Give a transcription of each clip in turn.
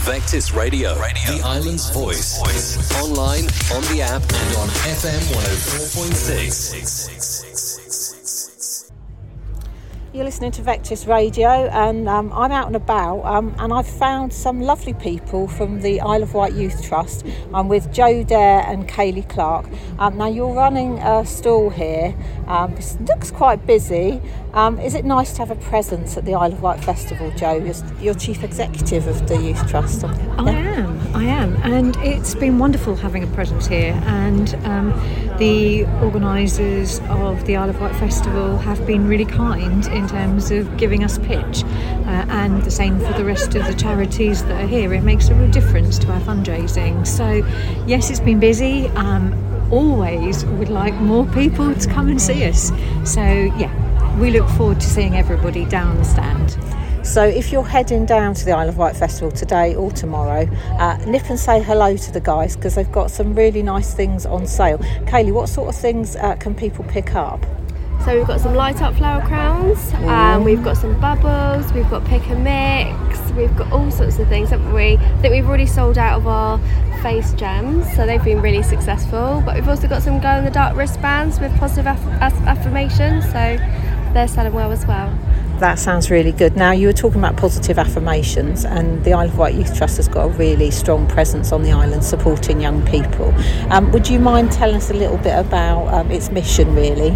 Vectis Radio, the island's voice. Online, on the app, and on FM 104.6. You're listening to Vectis Radio, and I'm out and about, and I've found some lovely people from the Isle of Wight Youth Trust. I'm with Joe Dare and Kaylee Clark. Now you're running a stall here. It looks quite busy. Is it nice to have a presence at the Isle of Wight Festival, Joe? You're Chief Executive of the Youth Trust. I am, and it's been wonderful having a presence here, and the organisers of the Isle of Wight Festival have been really kind in terms of giving us pitch, and the same for the rest of the charities that are here. It makes a real difference to our fundraising. So yes, it's been busy. Always would like more people to come and see us. So yeah, we look forward to seeing everybody down the stand. So if you're heading down to the Isle of Wight Festival today or tomorrow, nip and say hello to the guys, because they've got some really nice things on sale. Kaylee, what sort of things can people pick up? So we've got some light up flower crowns, we've got some bubbles, we've got pick and mix, we've got all sorts of things, haven't we? I think we've already sold out of our face gems, so they've been really successful. But we've also got some glow in the dark wristbands with positive affirmations, so they're selling well as well. That sounds really good. Now, you were talking about positive affirmations, and the Isle of Wight Youth Trust has got a really strong presence on the island supporting young people. Would you mind telling us a little bit about its mission, really?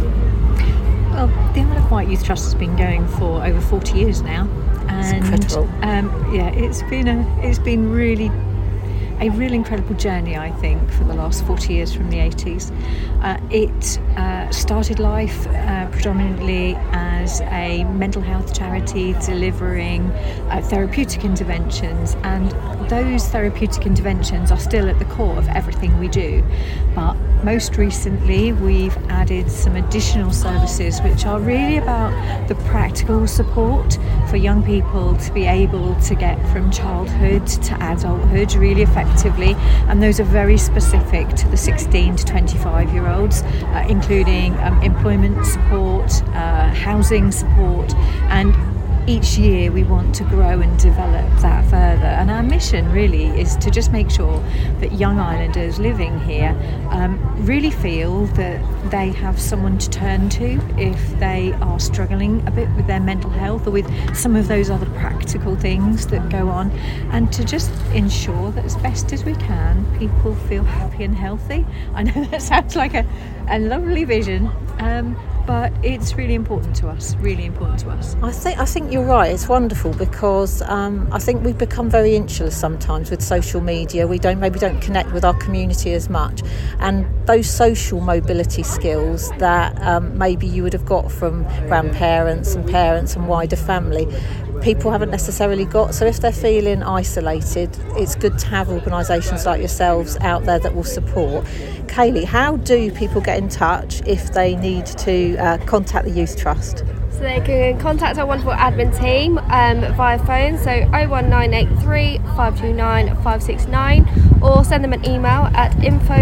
Well, the Isle of Wight Youth Trust has been going for over 40 years now, and incredible. It's been really a real incredible journey, I think, for the last 40 years from the 80s. It started life predominantly as a mental health charity delivering therapeutic interventions, and those therapeutic interventions are still at the core of everything we do. But most recently, we've added some additional services which are really about the practical support for young people to be able to get from childhood to adulthood really effectively, and those are very specific to the 16 to 25 year olds, including employment support, housing support, and each year we want to grow and develop that further. And our mission really is to just make sure that young islanders living here really feel that they have someone to turn to if they are struggling a bit with their mental health or with some of those other practical things that go on, and to just ensure that as best as we can people feel happy and healthy. I know that sounds like a lovely vision, but it's really important to us. I think you're right. It's wonderful because I think we've become very insular sometimes with social media. We don't connect with our community as much, and those social mobility skills that maybe you would have got from grandparents and parents and wider family, people haven't necessarily got. So if they're feeling isolated, it's good to have organisations like yourselves out there that will support. Kaylee, how do people get in touch if they need to contact the Youth Trust? So they can contact our wonderful admin team via phone, so 01983 529 569, or send them an email at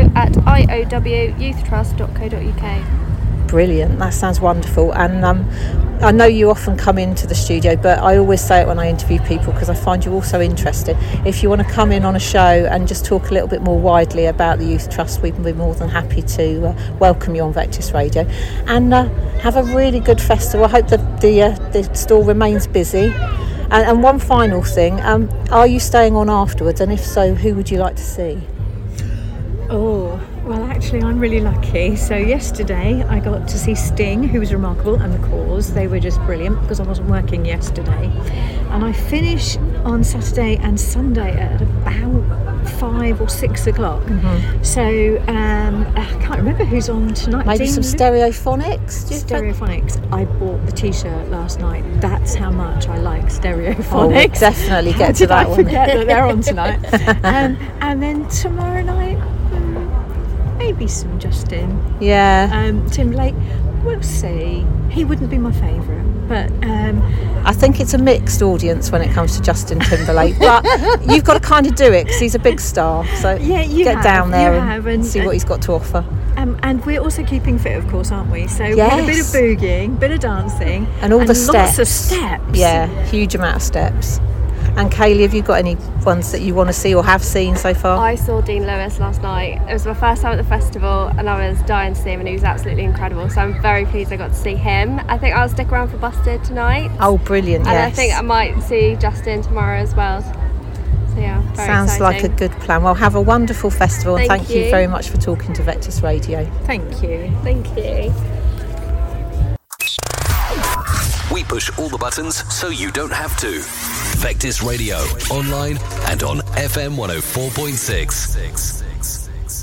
info@iowyouthtrust.co.uk. Brilliant, that sounds wonderful. And I know you often come into the studio, but I always say it when I interview people because I find you also interested. If you want to come in on a show and just talk a little bit more widely about the Youth Trust, we can be more than happy to welcome you on Vectis Radio. And have a really good festival. I hope that the stall remains busy. And one final thing, are you staying on afterwards? And if so, who would you like to see? Oh, well, actually, I'm really lucky. So yesterday I got to see Sting, who was remarkable, and The Cause. They were just brilliant because I wasn't working yesterday. And I finish on Saturday and Sunday at about 5 or 6 o'clock. Mm-hmm. So I can't remember who's on tonight. Maybe some Stereophonics? Stereophonics. I bought the T-shirt last night. That's how much I like Stereophonics. Oh, we'll definitely get to that one. I forget that they're on tonight. And then tomorrow night, maybe some Justin. Yeah. Timberlake. We'll see. He wouldn't be my favourite, but I think it's a mixed audience when it comes to Justin Timberlake. But you've got to kind of do it because he's a big star. So yeah, get down there and see what he's got to offer. And we're also keeping fit, of course, aren't we? So yes. We had a bit of boogieing, bit of dancing, and all the steps. Lots of steps. Yeah, huge amount of steps. And Kaylee, have you got any ones that you want to see or have seen so far? I saw Dean Lewis last night. It was my first time at the festival and I was dying to see him, and he was absolutely incredible. So I'm very pleased I got to see him. I think I'll stick around for Busted tonight. Oh, brilliant, and yes. I think I might see Justin tomorrow as well. So yeah, very Sounds exciting. like a good plan. Well, have a wonderful festival, and thank you very much for talking to Vectis Radio. Thank you. Thank you. We push all the buttons so you don't have to. Vectis Radio, online and on FM 104.6.